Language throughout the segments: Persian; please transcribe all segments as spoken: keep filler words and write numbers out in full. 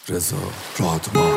رضا رادمان.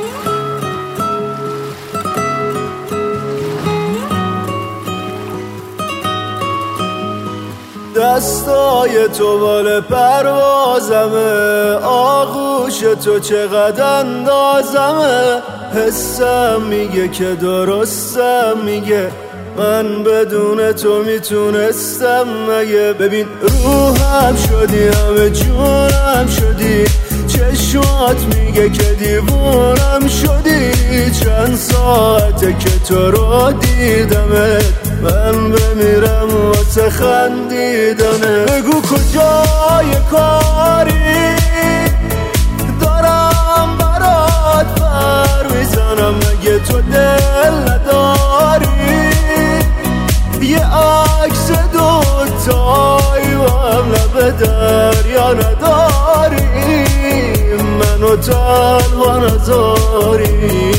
دستای تو بال پروازمه، آغوش تو چقدر اندازمه. حسم میگه که درستم میگه، من بدون تو میتونستم مگه؟ ببین روحم شدی، همه جونم شدی، چشمات میگه که دیوونم شدی. چند ساعته که تو رو دیدمه، من بمیرم واسه خندیدنه. بگو کجای کاری دارم برات پر میزنم، مگه تو دل نداری؟ یه عکس دوتایی با هم لب دریا نداری، منو تنها نذاری.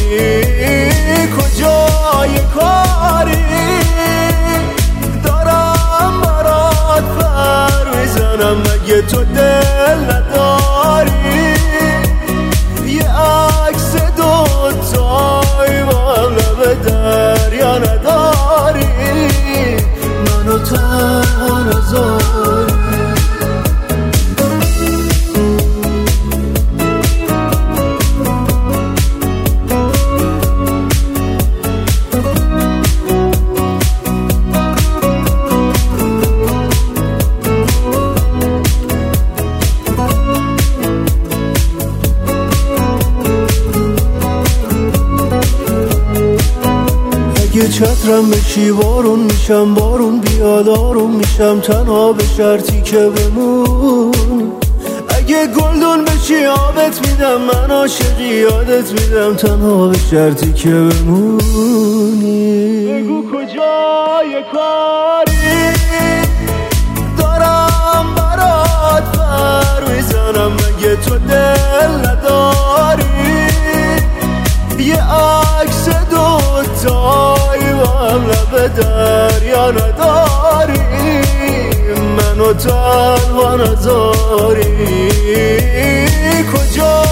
کجای کاری دارم برات پر میزنم، مگه تو دل نداری؟ یه عکس دوتایی با هم لب دریا نداری، منو تنها نذاری. اگه چترم بشی بارون میشم، بارون بیاد آروم میشم، تنها به شرطی که بمونی. اگه گلدون بشی آبت میدم، من عاشقی یادت میدم، تنها به شرطی که بمونی. بگو کجای کاری دارم برات پر میزنم، مگه تو دل نداری؟ یه عکس دوتایی با هم لب دریا نداری، منو تنها نذاری. کجا